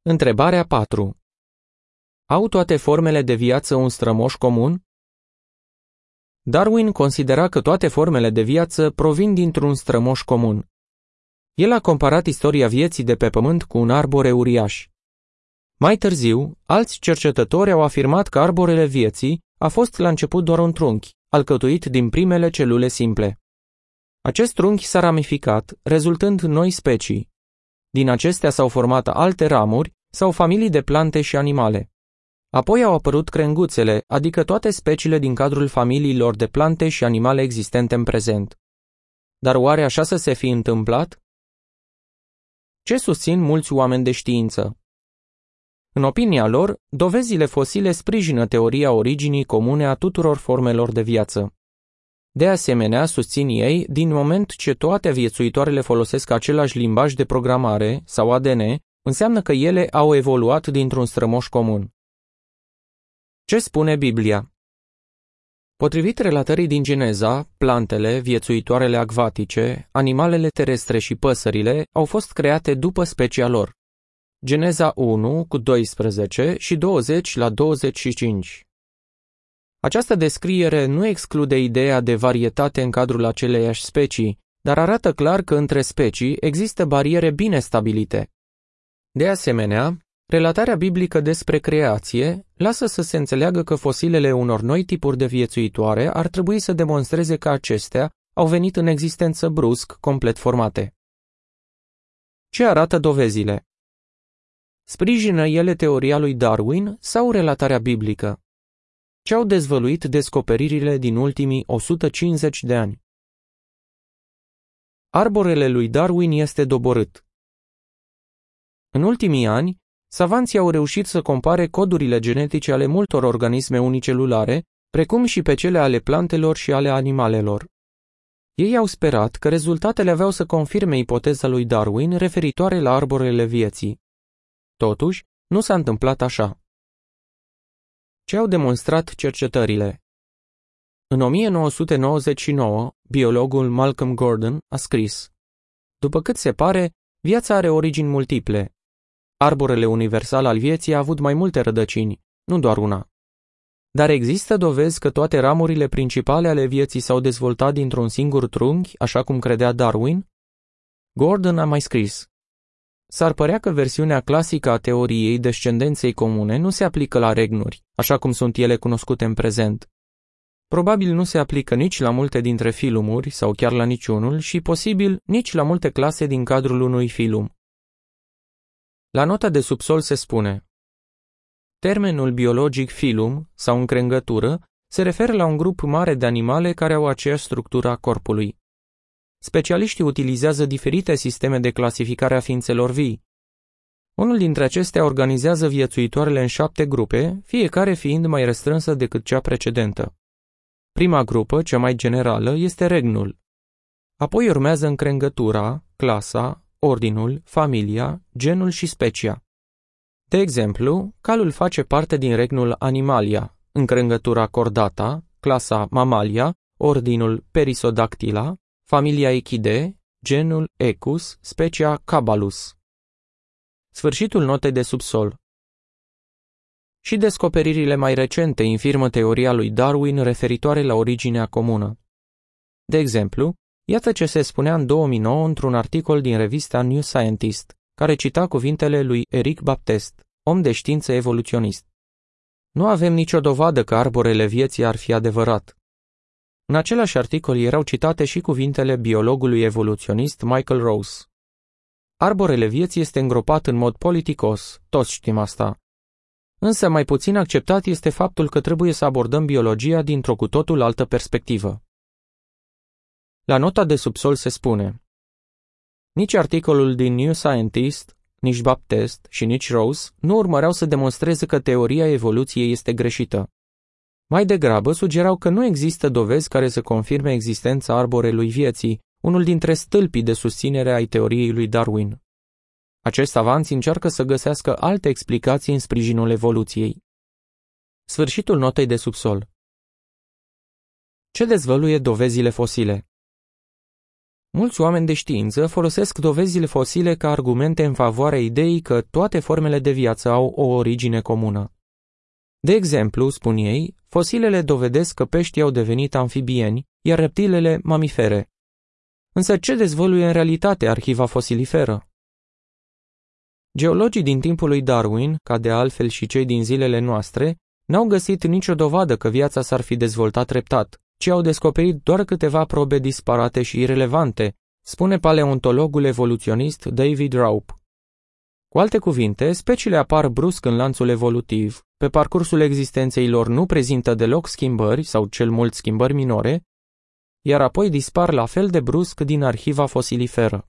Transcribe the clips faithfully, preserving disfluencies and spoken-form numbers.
Întrebarea patru. Au toate formele de viață un strămoș comun? Darwin considera că toate formele de viață provin dintr-un strămoș comun. El a comparat istoria vieții de pe pământ cu un arbore uriaș. Mai târziu, alți cercetători au afirmat că arborele vieții a fost la început doar un trunchi, alcătuit din primele celule simple. Acest trunchi s-a ramificat, rezultând noi specii. Din acestea s-au format alte ramuri sau familii de plante și animale. Apoi au apărut crenguțele, adică toate speciile din cadrul familiilor de plante și animale existente în prezent. Dar oare așa să se fi întâmplat? Ce susțin mulți oameni de știință? În opinia lor, dovezile fosile sprijină teoria originii comune a tuturor formelor de viață. De asemenea, susțin ei, din moment ce toate viețuitoarele folosesc același limbaj de programare, sau A D N, înseamnă că ele au evoluat dintr-un strămoș comun. Ce spune Biblia? Potrivit relatării din Geneza, plantele, viețuitoarele acvatice, animalele terestre și păsările au fost create după specia lor. Geneza unu cu doisprezece și douăzeci la douăzeci și cinci. Această descriere nu exclude ideea de varietate în cadrul aceleiași specii, dar arată clar că între specii există bariere bine stabilite. De asemenea, relatarea biblică despre creație lasă să se înțeleagă că fosilele unor noi tipuri de viețuitoare ar trebui să demonstreze că acestea au venit în existență brusc, complet formate. Ce arată dovezile? Sprijină ele teoria lui Darwin sau relatarea biblică? Ce au dezvăluit descoperirile din ultimii o sută cincizeci de ani? Arborele lui Darwin este doborât. În ultimii ani, savanții au reușit să compare codurile genetice ale multor organisme unicelulare, precum și pe cele ale plantelor și ale animalelor. Ei au sperat că rezultatele aveau să confirme ipoteza lui Darwin referitoare la arborele vieții. Totuși, nu s-a întâmplat așa. Ce au demonstrat cercetările? În o mie nouă sute nouăzeci și nouă, biologul Malcolm Gordon a scris: după cât se pare, viața are origini multiple. Arborele universal al vieții a avut mai multe rădăcini, nu doar una. Dar există dovezi că toate ramurile principale ale vieții s-au dezvoltat dintr-un singur trunchi, așa cum credea Darwin? Gordon a mai scris: s-ar părea că versiunea clasică a teoriei descendenței comune nu se aplică la regnuri, așa cum sunt ele cunoscute în prezent. Probabil nu se aplică nici la multe dintre filumuri sau chiar la niciunul și, posibil, nici la multe clase din cadrul unui filum. La nota de subsol se spune: termenul biologic filum sau încrengătură se referă la un grup mare de animale care au aceeași structură a corpului. Specialiștii utilizează diferite sisteme de clasificare a ființelor vii. Unul dintre acestea organizează viețuitoarele în șapte grupe, fiecare fiind mai restrânsă decât cea precedentă. Prima grupă, cea mai generală, este regnul. Apoi urmează încrengătura, clasa, ordinul, familia, genul și specia. De exemplu, calul face parte din regnul Animalia, încrengătura Chordata, clasa Mammalia, ordinul Perissodactyla, familia Echidae, genul Equus, specia Cabalus. Sfârșitul notei de subsol. Și descoperirile mai recente infirmă teoria lui Darwin referitoare la originea comună. De exemplu, iată ce se spunea în două mii nouă într-un articol din revista New Scientist, care cita cuvintele lui Eric Baptist, om de știință evoluționist. Nu avem nicio dovadă că arborele vieții ar fi adevărat. În același articol erau citate și cuvintele biologului evoluționist Michael Rose. Arborele vieții este îngropat în mod politicos, toți știm asta. Însă mai puțin acceptat este faptul că trebuie să abordăm biologia dintr-o cu totul altă perspectivă. La nota de subsol se spune: nici articolul din New Scientist, nici Baptist și nici Rose nu urmăreau să demonstreze că teoria evoluției este greșită. Mai degrabă sugerau că nu există dovezi care să confirme existența arborelui vieții, unul dintre stâlpii de susținere ai teoriei lui Darwin. Acești savanți încearcă să găsească alte explicații în sprijinul evoluției. Sfârșitul notei de subsol. Ce dezvăluie dovezile fosile? Mulți oameni de știință folosesc dovezile fosile ca argumente în favoarea ideii că toate formele de viață au o origine comună. De exemplu, spun ei, fosilele dovedesc că peștii au devenit amfibieni, iar reptilele mamifere. Însă ce dezvăluie în realitate arhiva fosiliferă? Geologii din timpul lui Darwin, ca de altfel și cei din zilele noastre, n-au găsit nicio dovadă că viața s-ar fi dezvoltat treptat, ci au descoperit doar câteva probe disparate și irelevante, spune paleontologul evoluționist David Raup. Cu alte cuvinte, speciile apar brusc în lanțul evolutiv, pe parcursul existenței lor nu prezintă deloc schimbări sau cel mult schimbări minore, iar apoi dispar la fel de brusc din arhiva fosiliferă.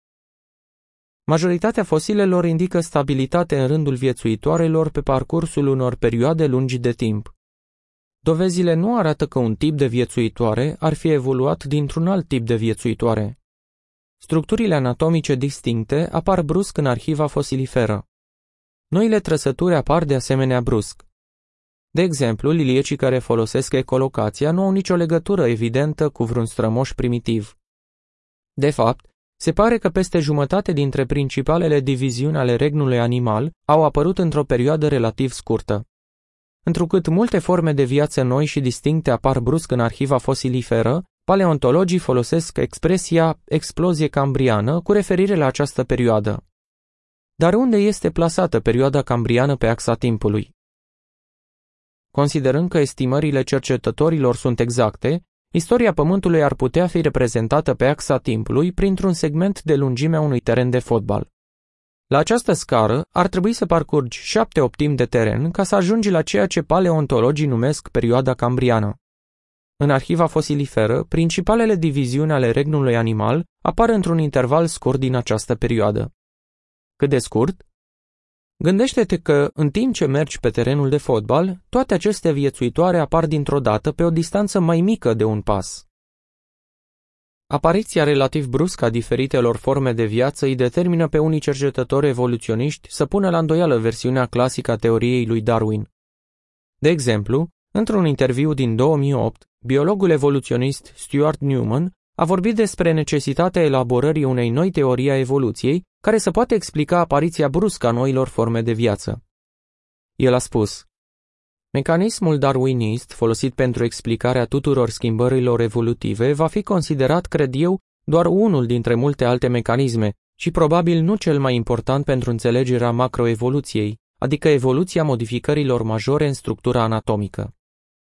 Majoritatea fosilelor indică stabilitate în rândul viețuitoarelor pe parcursul unor perioade lungi de timp. Dovezile nu arată că un tip de viețuitoare ar fi evoluat dintr-un alt tip de viețuitoare. Structurile anatomice distincte apar brusc în arhiva fosiliferă. Noile trăsături apar de asemenea brusc. De exemplu, liliecii care folosesc ecolocația nu au nicio legătură evidentă cu vreun strămoș primitiv. De fapt, se pare că peste jumătate dintre principalele diviziuni ale regnului animal au apărut într-o perioadă relativ scurtă. Întrucât multe forme de viață noi și distincte apar brusc în arhiva fosiliferă, paleontologii folosesc expresia explozie cambriană cu referire la această perioadă. Dar unde este plasată perioada cambriană pe axa timpului? Considerând că estimările cercetătorilor sunt exacte, istoria Pământului ar putea fi reprezentată pe axa timpului printr-un segment de lungimea unui teren de fotbal. La această scară ar trebui să parcurgi șapte optimi de teren ca să ajungi la ceea ce paleontologii numesc perioada cambriană. În arhiva fosiliferă, principalele diviziuni ale regnului animal apar într-un interval scurt din această perioadă. Cât de scurt? Gândește-te că, în timp ce mergi pe terenul de fotbal, toate aceste viețuitoare apar dintr-o dată pe o distanță mai mică de un pas. Apariția relativ bruscă a diferitelor forme de viață îi determină pe unii cercetători evoluționiști să pună la îndoială versiunea clasică a teoriei lui Darwin. De exemplu, într-un interviu din două mii opt, biologul evoluționist Stuart Newman a vorbit despre necesitatea elaborării unei noi teorii a evoluției care să poată explica apariția bruscă a noilor forme de viață. El a spus: mecanismul darwinist folosit pentru explicarea tuturor schimbărilor evolutive va fi considerat, cred eu, doar unul dintre multe alte mecanisme și probabil nu cel mai important pentru înțelegerea macroevoluției, adică evoluția modificărilor majore în structura anatomică.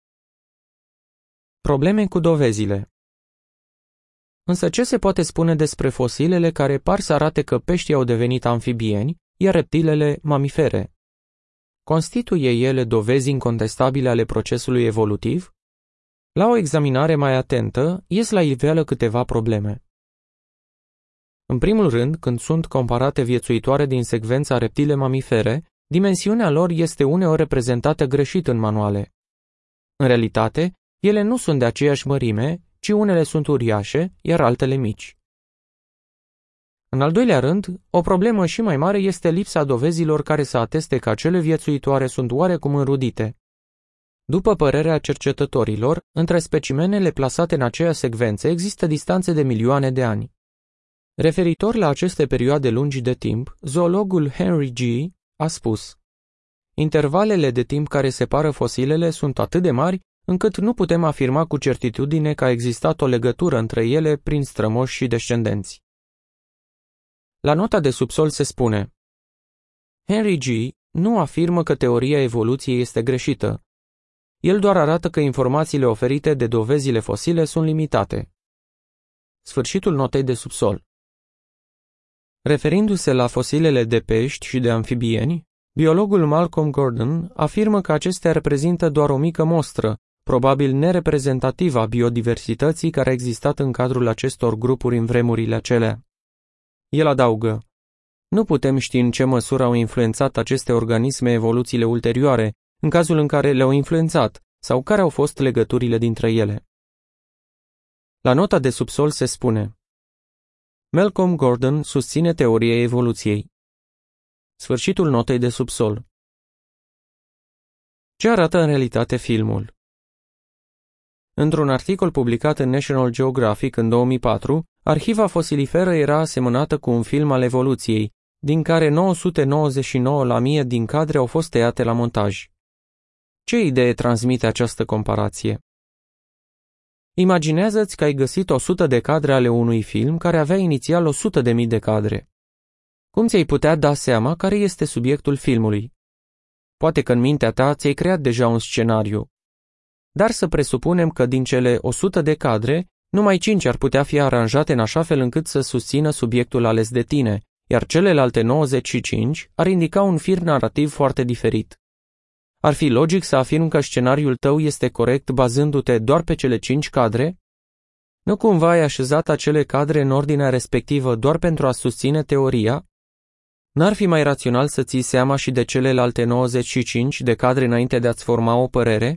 Probleme cu dovezile. Însă ce se poate spune despre fosilele care par să arate că peștii au devenit amfibieni, iar reptilele mamifere? Constituie ele dovezi incontestabile ale procesului evolutiv? La o examinare mai atentă, ies la iveală câteva probleme. În primul rând, când sunt comparate viețuitoare din secvența reptile mamifere, dimensiunea lor este uneori reprezentată greșit în manuale. În realitate, ele nu sunt de aceeași mărime, ci unele sunt uriașe, iar altele mici. În al doilea rând, o problemă și mai mare este lipsa dovezilor care să ateste că acele viețuitoare sunt oarecum înrudite. După părerea cercetătorilor, între specimenele plasate în aceeași secvență există distanțe de milioane de ani. Referitor la aceste perioade lungi de timp, zoologul Henry G. a spus: intervalele de timp care separă fosilele sunt atât de mari încât nu putem afirma cu certitudine că a existat o legătură între ele prin strămoși și descendenți. La nota de subsol se spune: Henry G. nu afirmă că teoria evoluției este greșită. El doar arată că informațiile oferite de dovezile fosile sunt limitate. Sfârșitul notei de subsol. Referindu-se la fosilele de pești și de amfibieni, biologul Malcolm Gordon afirmă că acestea reprezintă doar o mică mostră, probabil nereprezentativă a biodiversității care a existat în cadrul acestor grupuri în vremurile acelea. El adaugă: nu putem ști în ce măsură au influențat aceste organisme evoluțiile ulterioare, în cazul în care le-au influențat, sau care au fost legăturile dintre ele. La nota de subsol se spune: Malcolm Gordon susține teoria evoluției. Sfârșitul notei de subsol. Ce arată în realitate filmul? Într-un articol publicat în National Geographic în două mii patru, arhiva fosiliferă era asemănată cu un film al evoluției, din care nouă sute nouăzeci și nouă la mie din cadre au fost tăiate la montaj. Ce idee transmite această comparație? Imaginează-ți că ai găsit o sută de cadre ale unui film care avea inițial o sută de mii de cadre. Cum ți-ai putea da seama care este subiectul filmului? Poate că în mintea ta ți-ai creat deja un scenariu. Dar să presupunem că din cele o sută de cadre, numai cinci ar putea fi aranjate în așa fel încât să susțină subiectul ales de tine, iar celelalte nouăzeci și cinci ar indica un fir narrativ foarte diferit. Ar fi logic să afirm că scenariul tău este corect bazându-te doar pe cele cinci cadre? Nu cumva ai așezat acele cadre în ordinea respectivă doar pentru a susține teoria? N-ar fi mai rațional să ții seama și de celelalte nouăzeci și cinci de cadre înainte de a-ți forma o părere?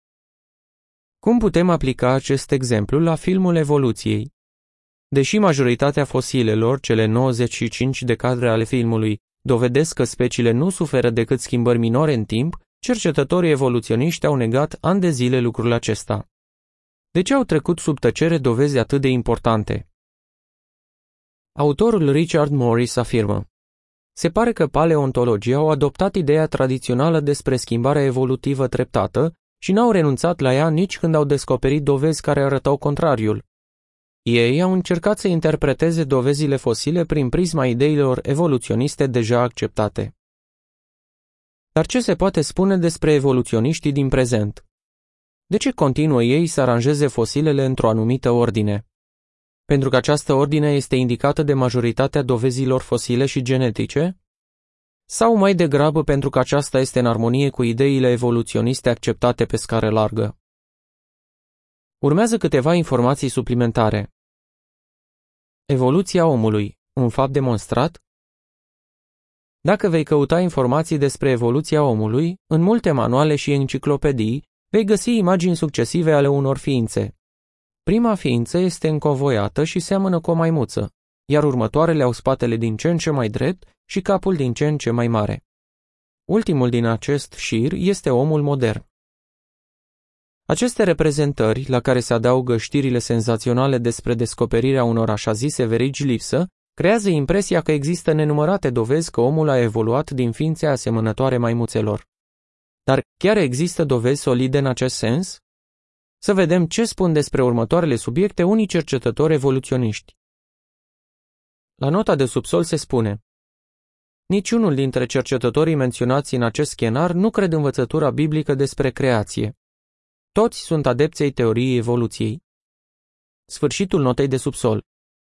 Cum putem aplica acest exemplu la filmul evoluției? Deși majoritatea fosilelor, cele nouăzeci și cinci de cadre ale filmului, dovedesc că speciile nu suferă decât schimbări minore în timp, cercetătorii evoluționiști au negat ani de zile lucrul acesta. De ce au trecut sub tăcere dovezi atât de importante? Autorul Richard Morris afirmă: se pare că paleontologii au adoptat ideea tradițională despre schimbarea evolutivă treptată și n-au renunțat la ea nici când au descoperit dovezi care arătau contrariul. Ei au încercat să interpreteze dovezile fosile prin prisma ideilor evoluționiste deja acceptate. Dar ce se poate spune despre evoluționiștii din prezent? De ce continuă ei să aranjeze fosilele într-o anumită ordine? Pentru că această ordine este indicată de majoritatea dovezilor fosile și genetice? Sau mai degrabă pentru că aceasta este în armonie cu ideile evoluționiste acceptate pe scară largă? Urmează câteva informații suplimentare. Evoluția omului, un fapt demonstrat? Dacă vei căuta informații despre evoluția omului, în multe manuale și enciclopedii, vei găsi imagini succesive ale unor ființe. Prima ființă este încovoiată și seamănă cu o maimuță, iar următoarele au spatele din ce în ce mai drept și capul din ce în ce mai mare. Ultimul din acest șir este omul modern. Aceste reprezentări, la care se adaugă știrile senzaționale despre descoperirea unor așa zise verigi lipsă, creează impresia că există nenumărate dovezi că omul a evoluat din ființe asemănătoare maimuțelor. Dar chiar există dovezi solide în acest sens? Să vedem ce spun despre următoarele subiecte unii cercetători evoluționiști. La nota de subsol se spune: niciunul dintre cercetătorii menționați în acest scenar nu cred învățătura biblică despre creație. Toți sunt adepți ai teoriei evoluției. Sfârșitul notei de subsol.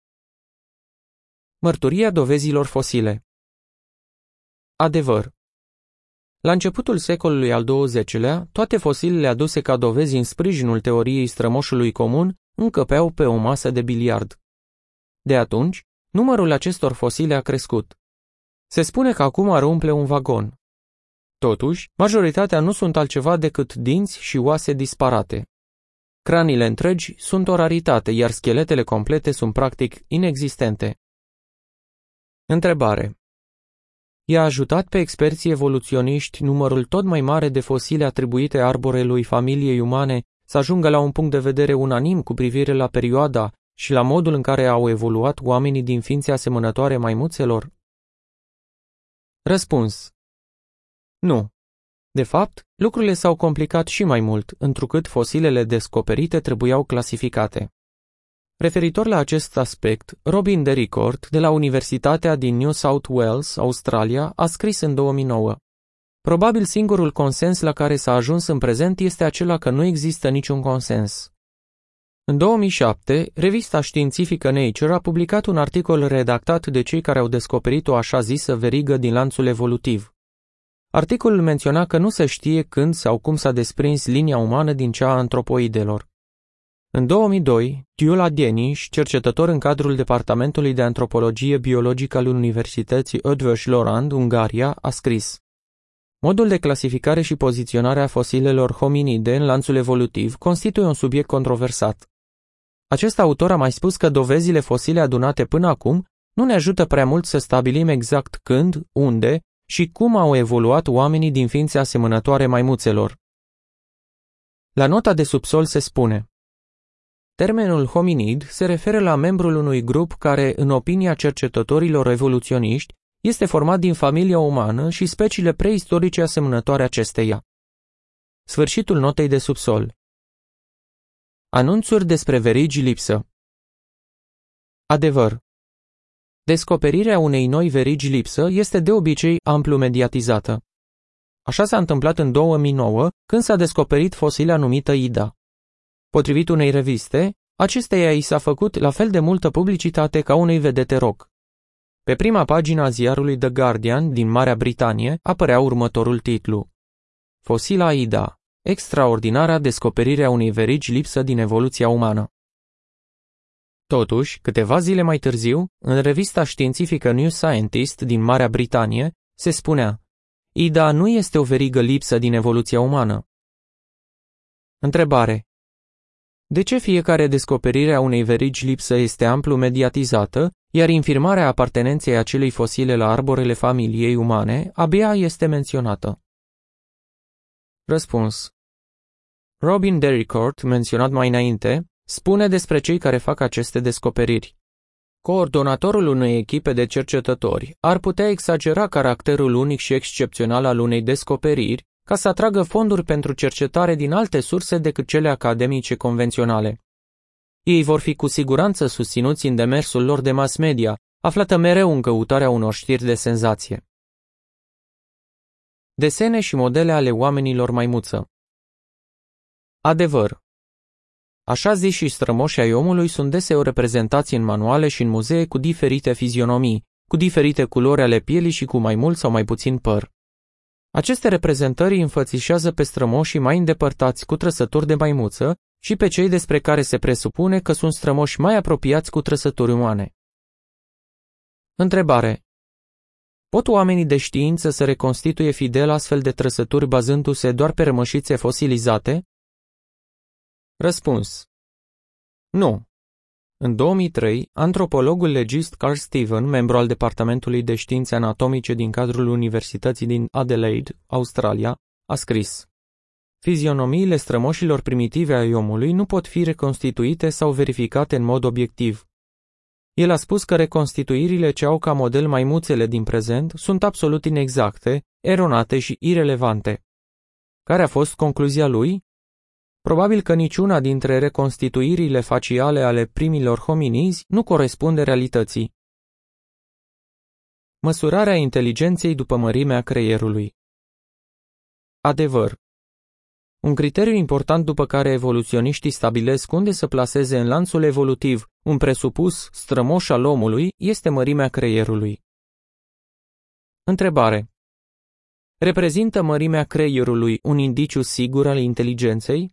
Mărturia dovezilor fosile. Adevăr. La începutul secolului al douăzecilea, toate fosilele aduse ca dovezi în sprijinul teoriei strămoșului comun încăpeau pe o masă de biliard. De atunci, numărul acestor fosile a crescut. Se spune că acum ar umple un vagon. Totuși, majoritatea nu sunt altceva decât dinți și oase disparate. Craniile întregi sunt o raritate, iar scheletele complete sunt practic inexistente. Întrebare. I-a ajutat pe experții evoluționiști numărul tot mai mare de fosile atribuite arborelui familiei umane să ajungă la un punct de vedere unanim cu privire la perioada și la modul în care au evoluat oamenii din ființe asemănătoare maimuțelor? Răspuns. Nu. De fapt, lucrurile s-au complicat și mai mult, întrucât fosilele descoperite trebuiau clasificate. Referitor la acest aspect, Robin Dericourt, de la Universitatea din New South Wales, Australia, a scris în două mii nouă: probabil singurul consens la care s-a ajuns în prezent este acela că nu există niciun consens. În două mii șapte, revista științifică Nature a publicat un articol redactat de cei care au descoperit o așa zisă verigă din lanțul evolutiv. Articolul menționa că nu se știe când sau cum s-a desprins linia umană din cea a antropoidelor. În două mii doi, Gyula Deniș, cercetător în cadrul Departamentului de Antropologie Biologică al Universității Eötvös-Loránd, Ungaria, a scris: modul de clasificare și poziționare a fosilelor hominide în lanțul evolutiv constituie un subiect controversat. Acest autor a mai spus că dovezile fosile adunate până acum nu ne ajută prea mult să stabilim exact când, unde și cum au evoluat oamenii din ființe asemănătoare maimuțelor. La nota de subsol se spune: Termenul hominid se referă la membrul unui grup care, în opinia cercetătorilor evoluționiști, este format din familia umană și speciile preistorice asemănătoare acesteia. Sfârșitul notei de subsol. Anunțuri despre verigi lipsă. Adevăr. Descoperirea unei noi verigi lipsă este de obicei amplu mediatizată. Așa s-a întâmplat în două mii nouă, când s-a descoperit fosila numită Ida. Potrivit unei reviste, acesteia i s-a făcut la fel de multă publicitate ca unei vedete rock. Pe prima pagină a ziarului The Guardian din Marea Britanie apărea următorul titlu: Fosila Ida, extraordinara descoperire a unei verigi lipsă din evoluția umană. Totuși, câteva zile mai târziu, în revista științifică New Scientist din Marea Britanie, se spunea: Ida nu este o verigă lipsă din evoluția umană. Întrebare: de ce fiecare descoperire a unei verigi lipsă este amplu mediatizată, iar infirmarea apartenenței acelei fosile la arborele familiei umane abia este menționată? Răspuns. Robin Derricourt, menționat mai înainte, spune despre cei care fac aceste descoperiri: coordonatorul unei echipe de cercetători ar putea exagera caracterul unic și excepțional al unei descoperiri ca să atragă fonduri pentru cercetare din alte surse decât cele academice convenționale. Ei vor fi cu siguranță susținuți în demersul lor de mass media, aflată mereu în căutarea unor știri de senzație. Desene și modele ale oamenilor maimuță. Adevăr. Așa ziși strămoși ai omului sunt deseori reprezentați în manuale și în muzee cu diferite fizionomii, cu diferite culori ale pielii și cu mai mult sau mai puțin păr. Aceste reprezentări înfățișează pe strămoșii mai îndepărtați cu trăsături de maimuță și pe cei despre care se presupune că sunt strămoși mai apropiați cu trăsături umane. Întrebare. Pot oamenii de știință să reconstituie fidel astfel de trăsături bazându-se doar pe rămășițe fosilizate? Răspuns. Nu. În două mii trei, antropologul legist Carl Steven, membru al Departamentului de Științe Anatomice din cadrul Universității din Adelaide, Australia, a scris: fizionomiile strămoșilor primitive ai omului nu pot fi reconstituite sau verificate în mod obiectiv. El a spus că reconstituirile ce au ca model maimuțele din prezent sunt absolut inexacte, eronate și irelevante. Care a fost concluzia lui? Probabil că niciuna dintre reconstituirile faciale ale primilor hominizi nu corespunde realității. Măsurarea inteligenței după mărimea creierului. Adevăr. Un criteriu important după care evoluționiștii stabilesc unde să plaseze în lanțul evolutiv un presupus strămoș al omului este mărimea creierului. Întrebare. Reprezintă mărimea creierului un indiciu sigur al inteligenței?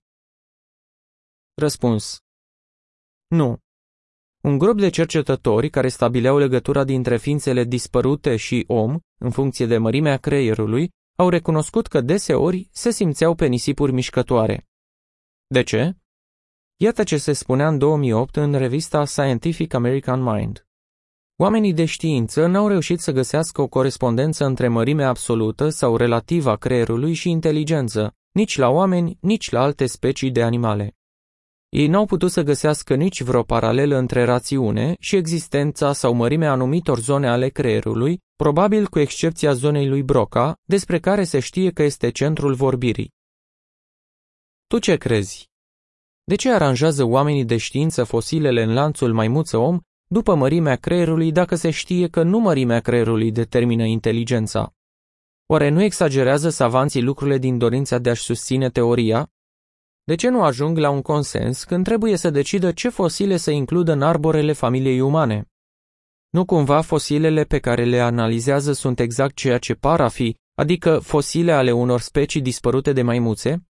Răspuns. Nu. Un grup de cercetători care stabileau legătura dintre ființele dispărute și om, în funcție de mărimea creierului, au recunoscut că deseori se simțeau pe nisipuri mișcătoare. De ce? Iată ce se spunea în două mii opt în revista Scientific American Mind. Oamenii de știință n-au reușit să găsească o corespondență între mărimea absolută sau relativă a creierului și inteligență, nici la oameni, nici la alte specii de animale. Ei n-au putut să găsească nici vreo paralelă între rațiune și existența sau mărimea anumitor zone ale creierului, probabil cu excepția zonei lui Broca, despre care se știe că este centrul vorbirii. Tu ce crezi? De ce aranjează oamenii de știință fosilele în lanțul maimuță-om după mărimea creierului dacă se știe că nu mărimea creierului determină inteligența? Oare nu exagerează savanții lucrurile din dorința de a-și susține teoria? De ce nu ajung la un consens când trebuie să decidă ce fosile să includă în arborele familiei umane? Nu cumva fosilele pe care le analizează sunt exact ceea ce par a fi, adică fosile ale unor specii dispărute de maimuțe?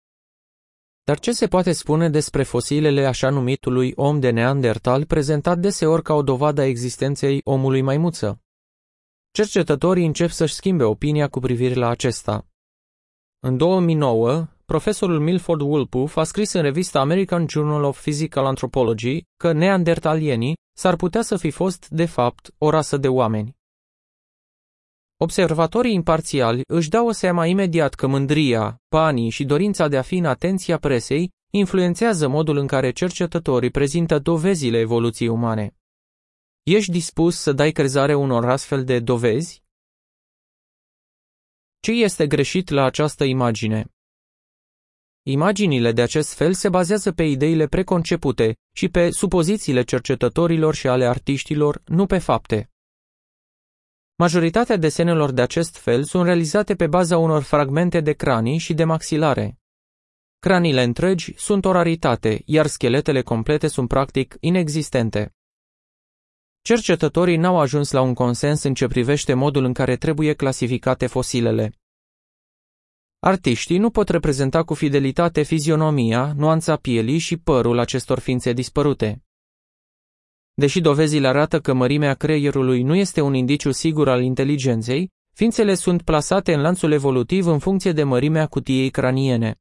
Dar ce se poate spune despre fosilele așa numitului om de Neandertal, prezentat deseori ca o dovadă a existenței omului maimuță? Cercetătorii încep să-și schimbe opinia cu privire la acesta. În două mii nouă, profesorul Milford Woolpoof a scris în revista American Journal of Physical Anthropology că neandertalienii s-ar putea să fi fost, de fapt, o rasă de oameni. Observatorii imparțiali își dau seama imediat că mândria, banii și dorința de a fi în atenția presei influențează modul în care cercetătorii prezintă dovezile evoluției umane. Ești dispus să dai crezare unor astfel de dovezi? Ce este greșit la această imagine? Imaginile de acest fel se bazează pe ideile preconcepute și pe supozițiile cercetătorilor și ale artiștilor, nu pe fapte. Majoritatea desenelor de acest fel sunt realizate pe baza unor fragmente de cranii și de maxilare. Craniile întregi sunt o raritate, iar scheletele complete sunt practic inexistente. Cercetătorii n-au ajuns la un consens în ce privește modul în care trebuie clasificate fosilele. Artiștii nu pot reprezenta cu fidelitate fizionomia, nuanța pielii și părul acestor ființe dispărute. Deși dovezile arată că mărimea creierului nu este un indiciu sigur al inteligenței, ființele sunt plasate în lanțul evolutiv în funcție de mărimea cutiei craniene.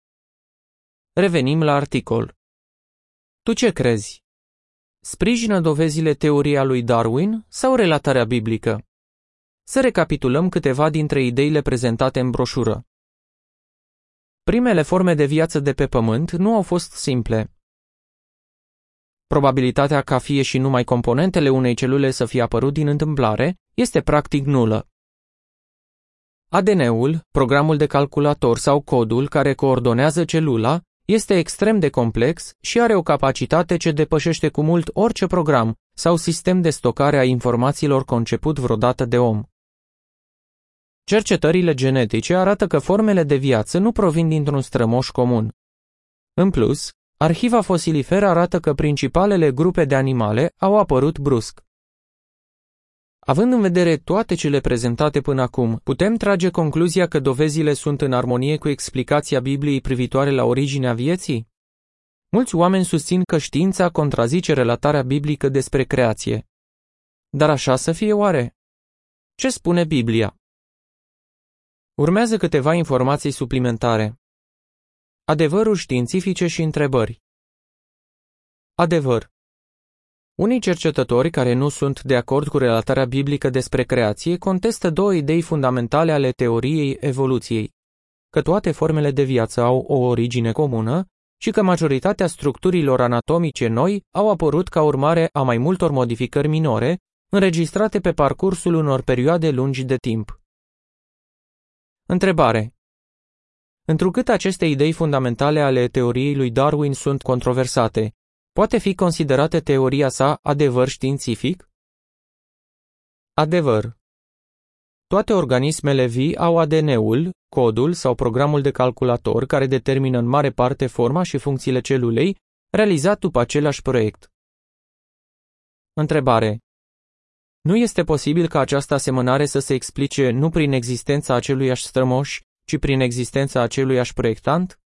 Revenim la articol. Tu ce crezi? Sprijină dovezile teoria lui Darwin sau relatarea biblică? Să recapitulăm câteva dintre ideile prezentate în broșură. Primele forme de viață de pe Pământ nu au fost simple. Probabilitatea ca fie și numai componentele unei celule să fie apărut din întâmplare este practic nulă. A D N-ul, programul de calculator sau codul care coordonează celula, este extrem de complex și are o capacitate ce depășește cu mult orice program sau sistem de stocare a informațiilor conceput vreodată de om. Cercetările genetice arată că formele de viață nu provin dintr-un strămoș comun. În plus, arhiva fosiliferă arată că principalele grupe de animale au apărut brusc. Având în vedere toate cele prezentate până acum, putem trage concluzia că dovezile sunt în armonie cu explicația Bibliei privitoare la originea vieții? Mulți oameni susțin că știința contrazice relatarea biblică despre creație. Dar așa să fie oare? Ce spune Biblia? Urmează câteva informații suplimentare. Adevăruri științifice și întrebări. Adevăr. Unii cercetători care nu sunt de acord cu relatarea biblică despre creație contestă două idei fundamentale ale teoriei evoluției: că toate formele de viață au o origine comună și că majoritatea structurilor anatomice noi au apărut ca urmare a mai multor modificări minore, înregistrate pe parcursul unor perioade lungi de timp. Întrebare. Întrucât aceste idei fundamentale ale teoriei lui Darwin sunt controversate, poate fi considerată teoria sa adevăr științific? Adevăr. Toate organismele vii au A D N-ul, codul sau programul de calculator care determină în mare parte forma și funcțiile celulei, realizat după același proiect. Întrebare. Nu este posibil ca această asemănare să se explice nu prin existența aceluiași strămoș, ci prin existența aceluiași proiectant?